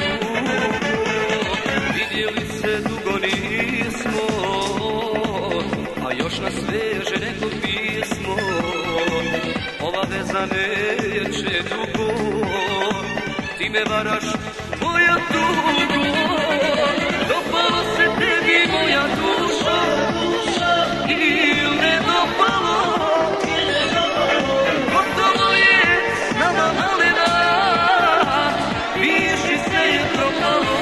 vidjeli se dugo nismo, a još nas veže neko pismo. Ova veza neće dugo, ti me varaš, moja tugo. Dopalo se tebi moja duša, ili ne dopalo? Gotovo je s nama malena, viši se je propalo.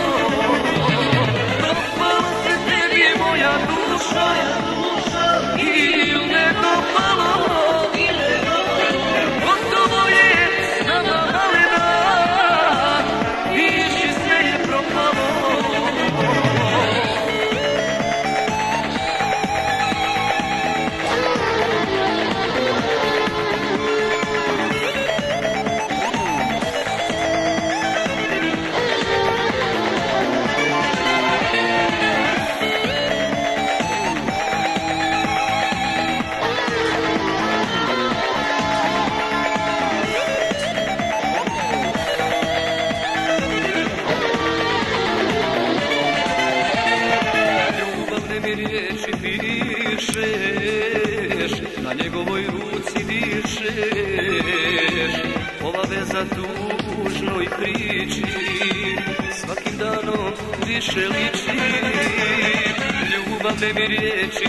Dopalo se tebi moja duša, ili ne dopalo? Gotovo je s nama malena, viši se je propalo. Riječi pišeš, na njegovoj ruci dišeš. Ova veza tužnoj priči svakim danom više liči. Ljubavne mi riječi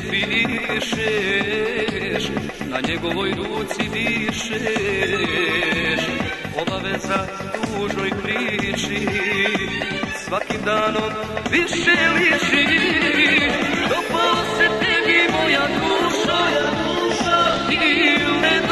pišeš, na njegovoj ruci dišeš. Ova veza tužnoj priči svakim danom više liči. Dopalo se tebi moja duša, ili ne